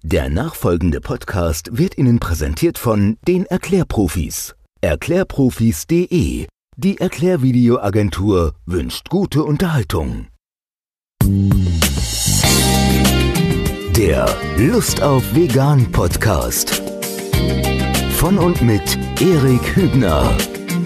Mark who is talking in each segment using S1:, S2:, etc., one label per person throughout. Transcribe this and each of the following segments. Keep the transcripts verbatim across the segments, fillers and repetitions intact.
S1: Der nachfolgende Podcast wird Ihnen präsentiert von den Erklärprofis. Erklärprofis punkt de. Die Erklärvideoagentur wünscht gute Unterhaltung. Der Lust auf Vegan Podcast. Von und mit Erik Hübner.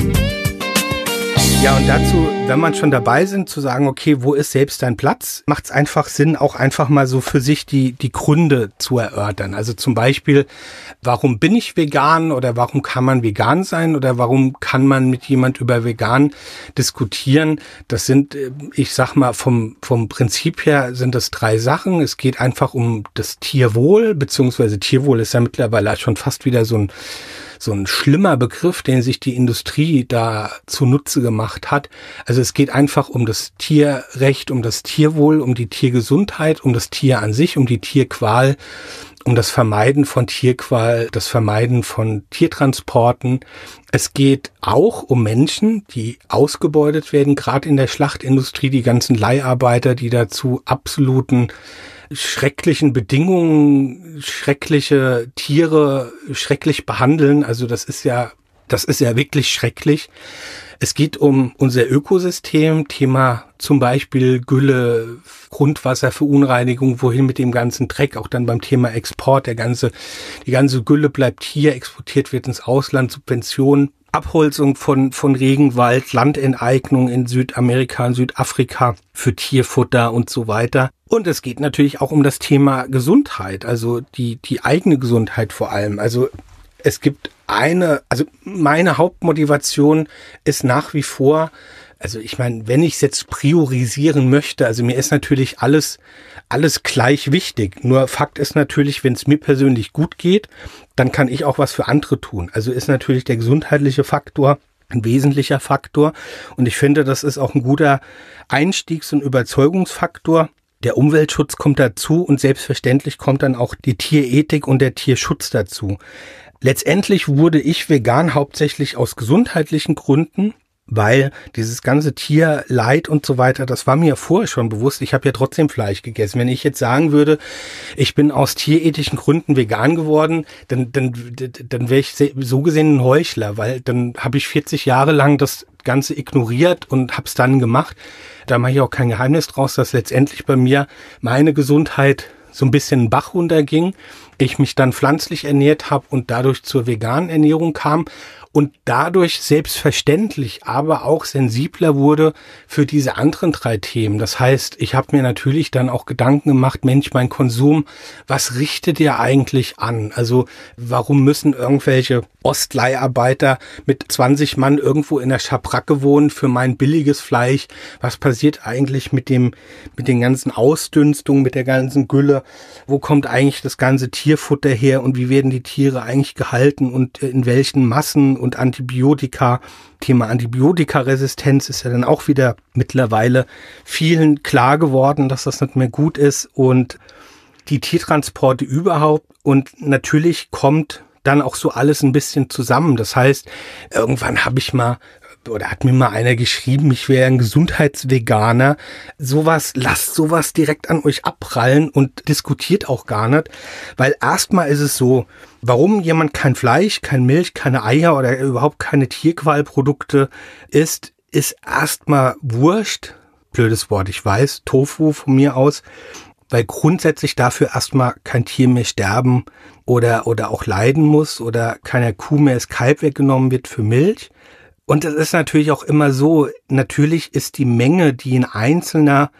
S2: Ja, und dazu, wenn man schon dabei sind, zu sagen, okay, wo ist selbst dein Platz, macht es einfach Sinn, auch einfach mal so für sich die die Gründe zu erörtern. Also zum Beispiel, warum bin ich vegan oder warum kann man vegan sein oder warum kann man mit jemand über vegan diskutieren? Das sind, ich sag mal, vom vom Prinzip her sind das drei Sachen. Es geht einfach um das Tierwohl, beziehungsweise Tierwohl ist ja mittlerweile schon fast wieder so ein so ein schlimmer Begriff, den sich die Industrie da zunutze gemacht hat. Also es geht einfach um das Tierrecht, um das Tierwohl, um die Tiergesundheit, um das Tier an sich, um die Tierqual, um das Vermeiden von Tierqual, das Vermeiden von Tiertransporten. Es geht auch um Menschen, die ausgebeutet werden, gerade in der Schlachtindustrie, die ganzen Leiharbeiter, die dazu absoluten schrecklichen Bedingungen, schreckliche Tiere schrecklich behandeln. Also das ist ja, das ist ja wirklich schrecklich. Es geht um unser Ökosystem, Thema zum Beispiel Gülle, Grundwasserverunreinigung, wohin mit dem ganzen Dreck, auch dann beim Thema Export, der ganze, die ganze Gülle bleibt hier, exportiert wird ins Ausland, Subventionen, Abholzung von, von Regenwald, Landenteignung in Südamerika, in Südafrika für Tierfutter und so weiter. Und es geht natürlich auch um das Thema Gesundheit, also die, die eigene Gesundheit vor allem. Also es gibt eine, also meine Hauptmotivation ist nach wie vor, also ich meine, wenn ich es jetzt priorisieren möchte, also mir ist natürlich alles, alles gleich wichtig. Nur Fakt ist natürlich, wenn es mir persönlich gut geht, dann kann ich auch was für andere tun. Also ist natürlich der gesundheitliche Faktor ein wesentlicher Faktor. Und ich finde, das ist auch ein guter Einstiegs- und Überzeugungsfaktor. Der Umweltschutz kommt dazu und selbstverständlich kommt dann auch die Tierethik und der Tierschutz dazu. Letztendlich wurde ich vegan hauptsächlich aus gesundheitlichen Gründen, weil dieses ganze Tierleid und so weiter, das war mir vorher schon bewusst. Ich habe ja trotzdem Fleisch gegessen. Wenn ich jetzt sagen würde, ich bin aus tierethischen Gründen vegan geworden, dann dann dann wäre ich so gesehen ein Heuchler, weil dann habe ich vierzig Jahre lang das Ganze ignoriert und habe es dann gemacht. Da mache ich auch kein Geheimnis draus, dass letztendlich bei mir meine Gesundheit so ein bisschen den Bach runterging. Ich mich dann pflanzlich ernährt habe und dadurch zur veganen Ernährung kam und dadurch selbstverständlich aber auch sensibler wurde für diese anderen drei Themen. Das heißt, ich habe mir natürlich dann auch Gedanken gemacht, Mensch, mein Konsum, was richtet ihr eigentlich an? Also warum müssen irgendwelche Ostleiharbeiter mit zwanzig Mann irgendwo in der Schabracke wohnen für mein billiges Fleisch? Was passiert eigentlich mit dem, mit den ganzen Ausdünstungen, mit der ganzen Gülle? Wo kommt eigentlich das ganze Tierfutter her und wie werden die Tiere eigentlich gehalten und in welchen Massen und Antibiotika? Thema Antibiotikaresistenz ist ja dann auch wieder mittlerweile vielen klar geworden, dass das nicht mehr gut ist und die Tiertransporte überhaupt und natürlich kommt dann auch so alles ein bisschen zusammen. Das heißt, irgendwann habe ich mal oder hat mir mal einer geschrieben, ich wäre ein Gesundheitsveganer. Sowas, lasst sowas direkt an euch abprallen und diskutiert auch gar nicht. Weil erstmal ist es so, warum jemand kein Fleisch, kein Milch, keine Eier oder überhaupt keine Tierqualprodukte isst, ist erstmal wurscht. Blödes Wort, ich weiß, Tofu von mir aus. Weil grundsätzlich dafür erstmal kein Tier mehr sterben oder, oder auch leiden muss oder keiner Kuh mehr das Kalb weggenommen wird für Milch. Und es ist natürlich auch immer so, natürlich ist die Menge, die ein Einzelner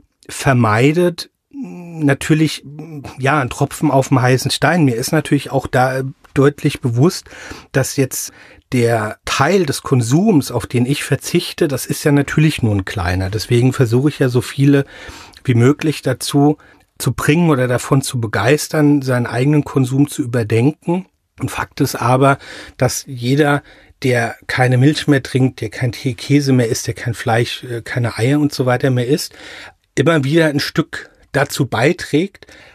S2: vermeidet, natürlich, ja, ein Tropfen auf dem heißen Stein. Mir ist natürlich auch da deutlich bewusst, dass jetzt der Teil des Konsums, auf den ich verzichte, das ist ja natürlich nur ein kleiner. Deswegen versuche ich ja so viele wie möglich dazu zu bringen oder davon zu begeistern, seinen eigenen Konsum zu überdenken. Und Fakt ist aber, dass jeder, der keine Milch mehr trinkt, der kein Käse mehr isst, der kein Fleisch, keine Eier und so weiter mehr isst, immer wieder ein Stück dazu beiträgt.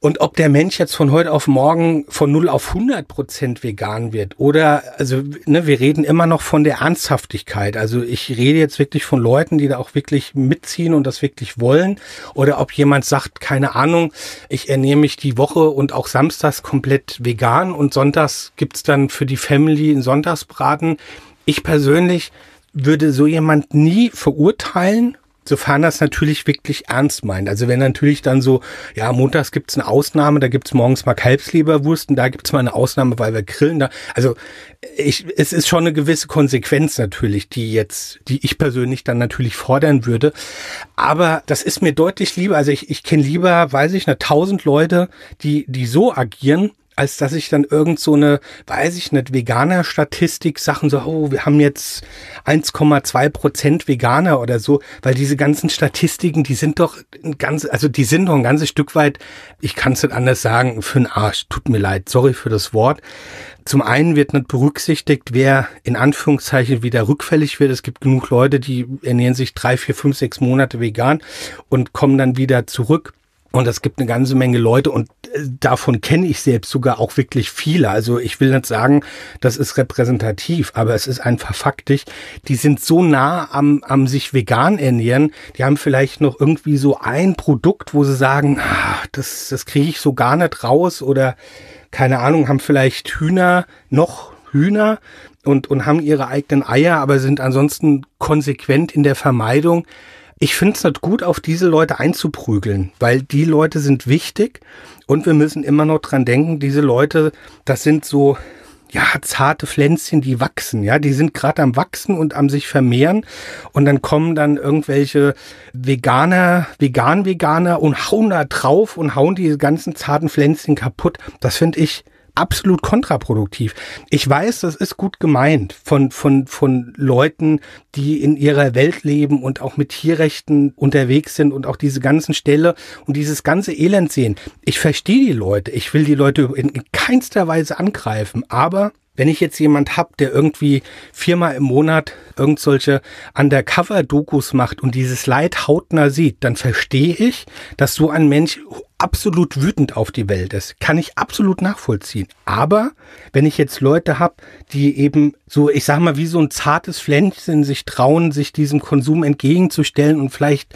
S2: Und ob der Mensch jetzt von heute auf morgen von null auf hundert Prozent vegan wird oder, also, ne, wir reden immer noch von der Ernsthaftigkeit. Also ich rede jetzt wirklich von Leuten, die da auch wirklich mitziehen und das wirklich wollen. Oder ob jemand sagt, keine Ahnung, ich ernähre mich die Woche und auch samstags komplett vegan und sonntags gibt's dann für die Family einen Sonntagsbraten. Ich persönlich würde so jemand nie verurteilen, sofern das natürlich wirklich ernst meint. Also wenn natürlich dann so, ja, montags gibt's eine Ausnahme, da gibt's morgens mal Kalbsleberwurst und da gibt's mal eine Ausnahme, weil wir grillen. Da, also ich, es ist schon eine gewisse Konsequenz natürlich, die jetzt, die ich persönlich dann natürlich fordern würde. Aber das ist mir deutlich lieber. Also ich, ich kenne lieber, weiß ich, eine tausend Leute, die, die so agieren, als dass ich dann irgend so eine, weiß ich nicht, Veganer-Statistik Sachen so, oh, wir haben jetzt eins Komma zwei Prozent Veganer oder so, weil diese ganzen Statistiken, die sind doch ein ganz, also die sind doch ein ganzes Stück weit, ich kann es nicht anders sagen, für den Arsch, tut mir leid, sorry für das Wort. Zum einen wird nicht berücksichtigt, wer in Anführungszeichen wieder rückfällig wird. Es gibt genug Leute, die ernähren sich drei, vier, fünf, sechs Monate vegan und kommen dann wieder zurück. Und es gibt eine ganze Menge Leute und davon kenne ich selbst sogar auch wirklich viele. Also ich will nicht sagen, das ist repräsentativ, aber es ist einfach faktisch. Die sind so nah am, am sich vegan ernähren, die haben vielleicht noch irgendwie so ein Produkt, wo sie sagen, ah, das, das kriege ich so gar nicht raus oder keine Ahnung, haben vielleicht Hühner, noch Hühner und, und haben ihre eigenen Eier, aber sind ansonsten konsequent in der Vermeidung. Ich finde es nicht gut, auf diese Leute einzuprügeln, weil die Leute sind wichtig und wir müssen immer noch dran denken, diese Leute, das sind so, ja, zarte Pflänzchen, die wachsen, ja, die sind gerade am Wachsen und am sich vermehren und dann kommen dann irgendwelche Veganer, Vegan-Veganer und hauen da drauf und hauen diese ganzen zarten Pflänzchen kaputt. Das finde ich absolut kontraproduktiv. Ich weiß, das ist gut gemeint von, von, von Leuten, die in ihrer Welt leben und auch mit Tierrechten unterwegs sind und auch diese ganzen Ställe und dieses ganze Elend sehen. Ich verstehe die Leute. Ich will die Leute in keinster Weise angreifen. Aber wenn ich jetzt jemand hab, der irgendwie viermal im Monat irgend solche Undercover-Dokus macht und dieses Leid hautnah sieht, dann verstehe ich, dass so ein Mensch absolut wütend auf die Welt ist. Kann ich absolut nachvollziehen. Aber wenn ich jetzt Leute habe, die eben so, ich sag mal, wie so ein zartes Pflänzchen sich trauen, sich diesem Konsum entgegenzustellen und vielleicht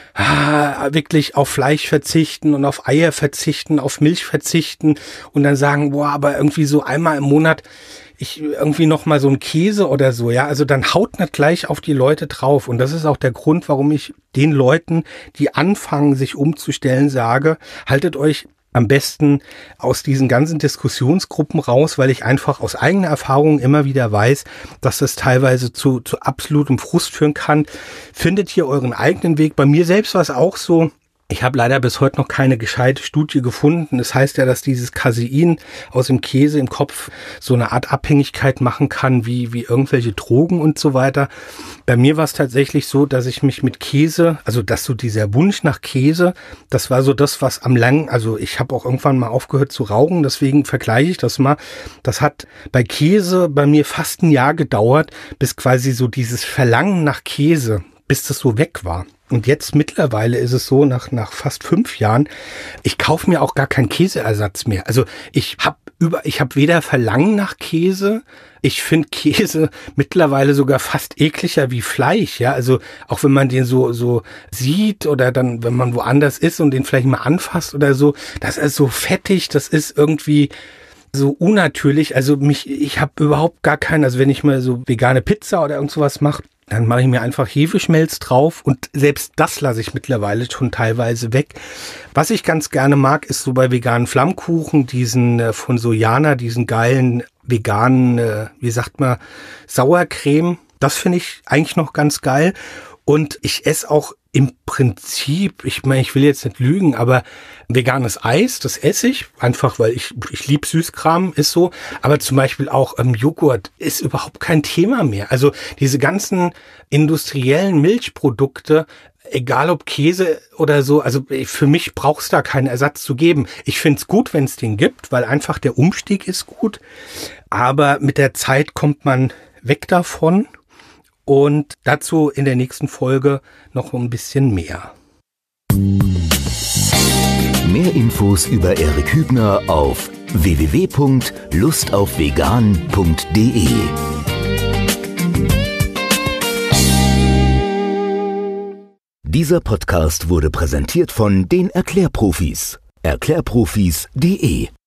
S2: ah, wirklich auf Fleisch verzichten und auf Eier verzichten, auf Milch verzichten und dann sagen, boah, aber irgendwie so einmal im Monat ich irgendwie noch mal so ein Käse oder so, ja, also dann haut nicht gleich auf die Leute drauf und das ist auch der Grund, warum ich den Leuten, die anfangen, sich umzustellen, sage, haltet euch am besten aus diesen ganzen Diskussionsgruppen raus, weil ich einfach aus eigener Erfahrung immer wieder weiß, dass das teilweise zu, zu absolutem Frust führen kann. Findet hier euren eigenen Weg. Bei mir selbst war es auch so. Ich habe leider bis heute noch keine gescheite Studie gefunden. Das heißt ja, dass dieses Casein aus dem Käse im Kopf so eine Art Abhängigkeit machen kann, wie wie irgendwelche Drogen und so weiter. Bei mir war es tatsächlich so, dass ich mich mit Käse, also dass so dieser Wunsch nach Käse, das war so das, was am langen, also ich habe auch irgendwann mal aufgehört zu rauchen, deswegen vergleiche ich das mal. Das hat bei Käse bei mir fast ein Jahr gedauert, bis quasi so dieses Verlangen nach Käse, bis das so weg war. Und jetzt mittlerweile ist es so, nach nach fast fünf Jahren, ich kaufe mir auch gar keinen Käseersatz mehr. Also ich habe über, ich habe weder Verlangen nach Käse, ich finde Käse mittlerweile sogar fast ekliger wie Fleisch. Ja, also auch wenn man den so so sieht oder dann, wenn man woanders ist und den vielleicht mal anfasst oder so, das ist so fettig, das ist irgendwie so unnatürlich. Also mich, ich habe überhaupt gar keinen, also wenn ich mal so vegane Pizza oder irgend sowas mache, dann mache ich mir einfach Hefeschmelz drauf und selbst das lasse ich mittlerweile schon teilweise weg. Was ich ganz gerne mag, ist so bei veganen Flammkuchen, diesen äh, von Sojana, diesen geilen veganen, äh, wie sagt man, Sauercreme. Das finde ich eigentlich noch ganz geil. Und ich esse auch im Prinzip, ich meine, ich will jetzt nicht lügen, aber veganes Eis, das esse ich, einfach weil ich ich liebe Süßkram, ist so. Aber zum Beispiel auch ähm, Joghurt ist überhaupt kein Thema mehr. Also diese ganzen industriellen Milchprodukte, egal ob Käse oder so, also für mich braucht es da keinen Ersatz zu geben. Ich finde es gut, wenn es den gibt, weil einfach der Umstieg ist gut. Aber mit der Zeit kommt man weg davon. Und dazu in der nächsten Folge noch ein bisschen mehr.
S1: Mehr Infos über Erik Hübner auf w w w punkt lustaufvegan punkt de. Dieser Podcast wurde präsentiert von den Erklärprofis. Erklärprofis punkt de